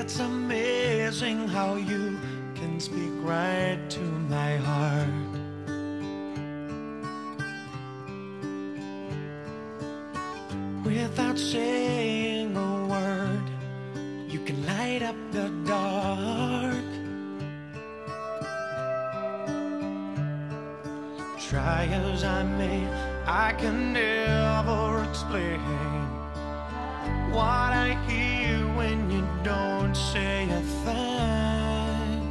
It's amazing how you can speak right to my heart. Without saying a word, you can light up the dark. Try as I may, I can never explain what I hear when you don't say a thing.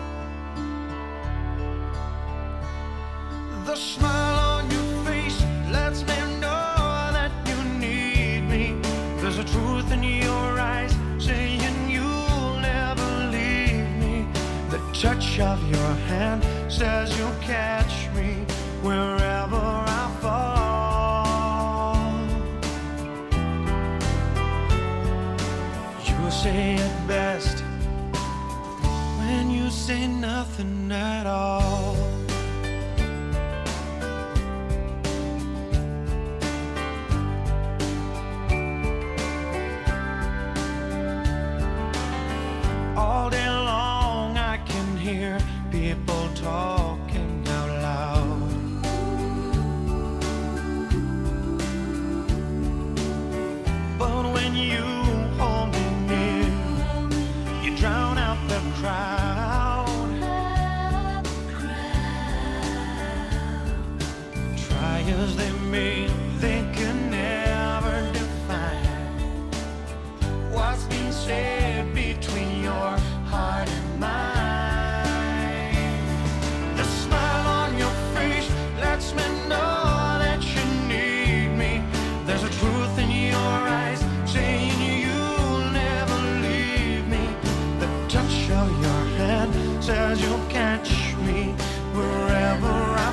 The smile on your face lets me know that you need me. There's a truth in your eyes saying you'll never leave me. The touch of your hand says you'll catch me wherever I fall. You say it best when you say nothing at all. All day long I can hear people talking out loud. But when you hold me near, you drown out the crowd. Try as they may, they can never define what's been said between your heart and mine. The smile on your face lets me know that you need me. There's a truth in your eyes saying you'll never leave me. The touch of your hand says you'll catch me wherever I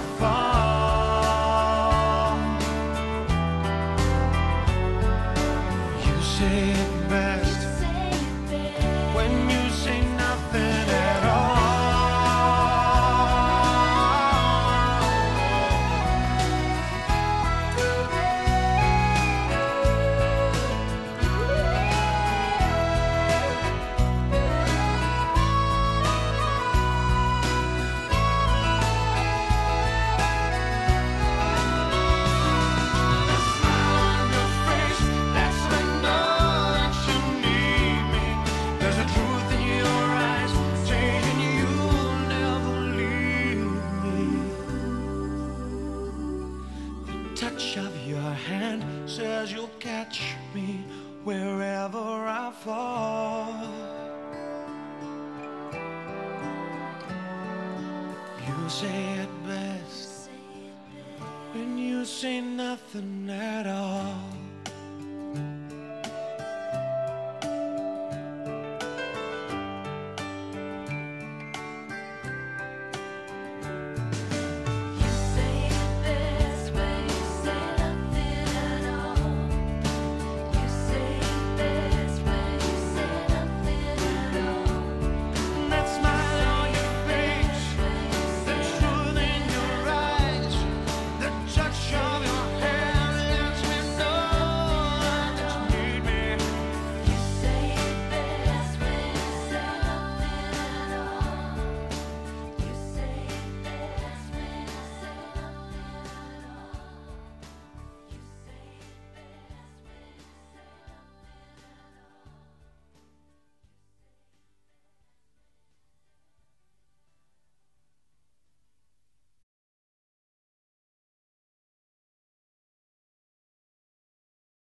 fall. You say it best when you say nothing at all. Touch of your hand says you'll catch me wherever I fall. You say it best when you say nothing at all.